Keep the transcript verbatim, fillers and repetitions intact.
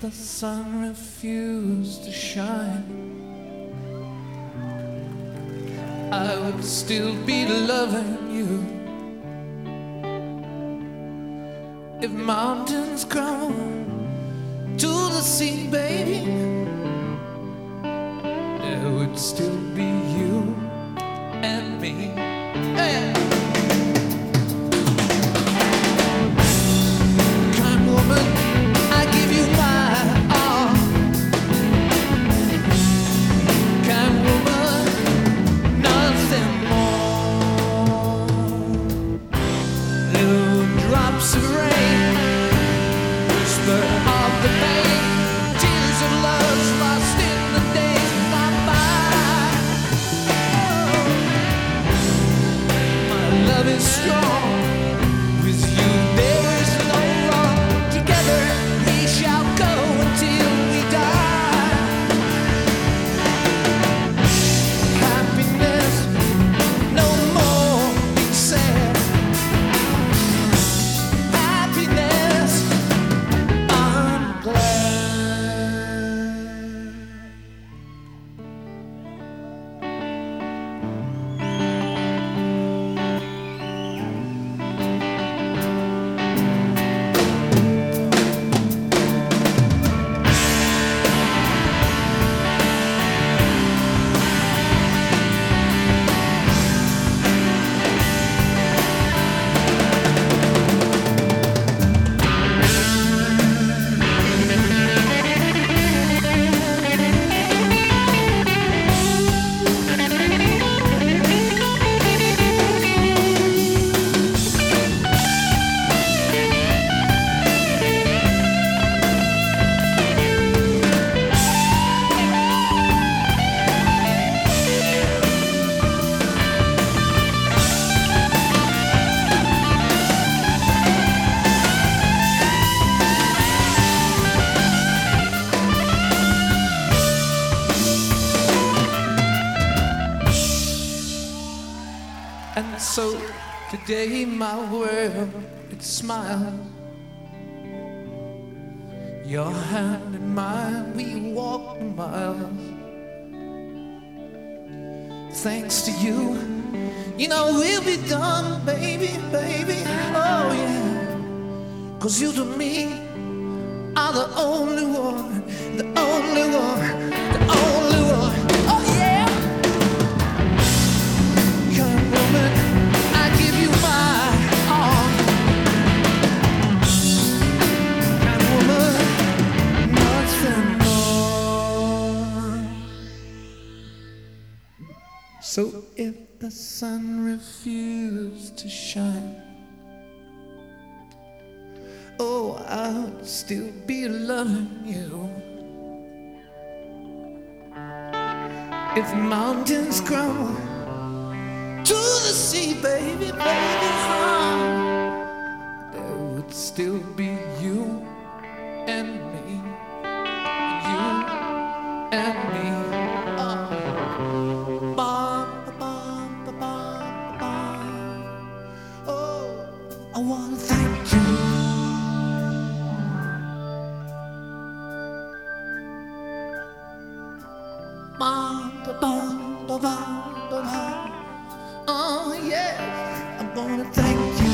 the sun refused to shine, I would still be loving you. If mountains crumble to the sea, baby, there would still be you and me. Hey. Kind woman, I give you my all. Kind woman, nothing more. Little drops of rain, whisper of the pain, tears of love lost in the days gone by. Oh, my love is strong. With you there is no wrong. Together we shall go until we die. Happiness, no more being sad. Happiness, I'm glad. And so today my world, it smiles. Your hand in mine, we walk miles. Thanks to you, you know we'll be done, baby, baby, oh yeah. Cause you to me are the only one, the only one, the only one, oh yeah. Kind woman, I give you my all. Kind woman, nothing more. So if the sun refused to shine, oh, I'll still be loving you. If mountains crumble to the sea, baby, baby, huh? There would still be you and me, you and me. Oh. Ba, ba, ba, ba, ba. Oh, I wanna thank you. Ba, ba, ba, ba, ba, ba, ba. Oh yes, I wanna thank you.